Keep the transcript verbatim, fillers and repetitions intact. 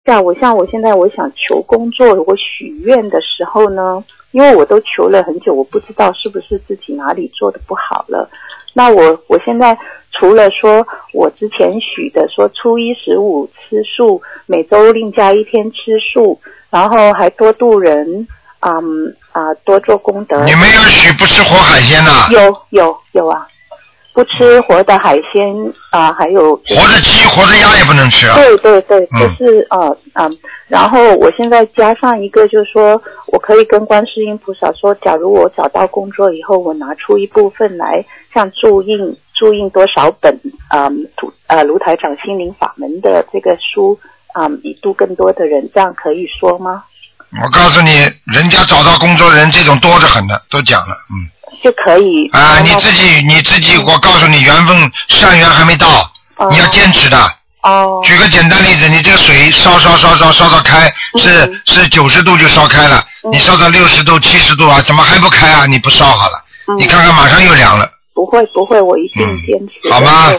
下，我像我现在我想求工作，我许愿的时候呢，因为我都求了很久，我不知道是不是自己哪里做的不好了。那我我现在除了说我之前许的说初一十五吃素，每周另加一天吃素，然后还多度人，嗯啊多做功德。 你没有许不吃活海鲜呐？ 有有有啊。不吃活的海鲜啊、呃，还有、就是、 活的鸡、活的鸭也不能吃啊。 对对对，就嗯、 是呃嗯，然后我现在加上一个，就是说我可以跟观世音菩萨说，假如我找到工作以后，我拿出一部分来，像注印注印多少本嗯图呃卢台长心灵法门的这个书嗯，以度更多的人，这样可以说吗？ 我告诉你，人家找到工作人这种多着很的，都讲了，嗯。 就可以啊，你自己你自己，我告诉你，缘分善缘还没到，哦、你要坚持的。 哦。 举个简单例子，你这个水烧烧烧烧烧到开，是、嗯、是九十度就烧开了，嗯、你烧到六十度、七十度啊，怎么还不开啊？你不烧好了，嗯、你看看马上又凉了。 不会不会，我一定坚持。 嗯、好吗？